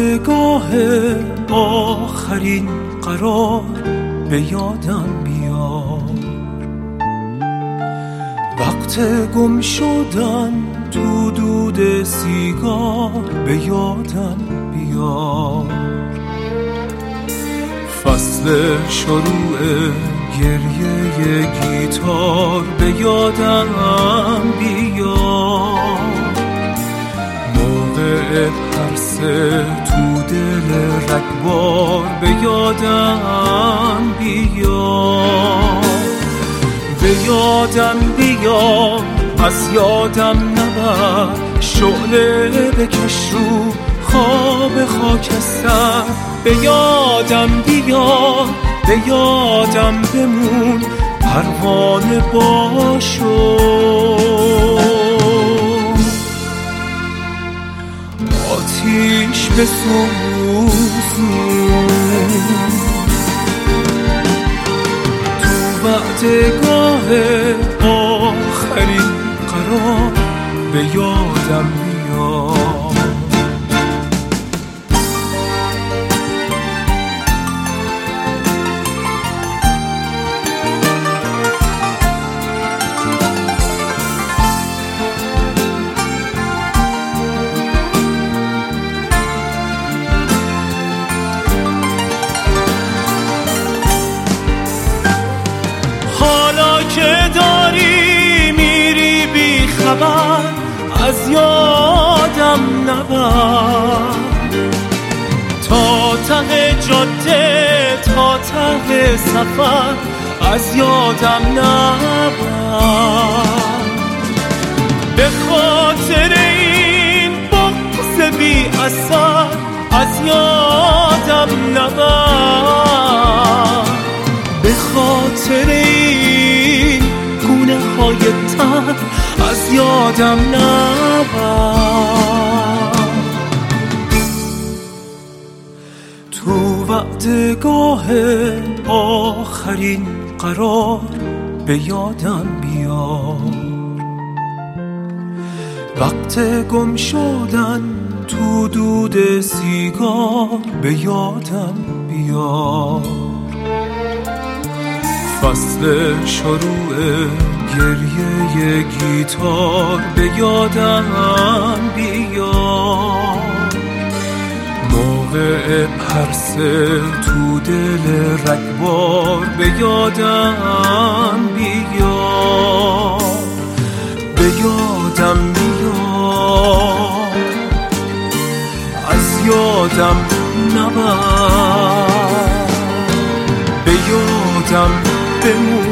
وقتگاه آخرین قرار به یادم بیار، وقت گم شدن تو دود سیگار به یادم بیار، فصل شروع گریه گیتار به یادم بیار، موقع پرسه تو دل رگبار به یادم بیار، به یادم بیار، از یادم نبر، شعله بکش رو خواب خاکستر به یادم بیار، به یادم بمون پروانه باشو، آتیش بسوزون تو وقتگاه آخرین قرار به یادم بیار. که داری میری بی خبر، از یادم نبر، تا ته جاده تا ته سفر از یادم نبر، به خاطر این بغض بی اثر از یادم نبر، به خاطر این گونه های تن از یادم نبر، تو وقتگاه آخرین قرار به یادم بیار، وقت گم شدن تو دود سیگار به یادم بیار، فصل شروع گریه گیتار به یادم بیار، موقع پرسه تو دل رگبار به یادم بیار، به یادم بیار، از یادم نبر، به یادم بمون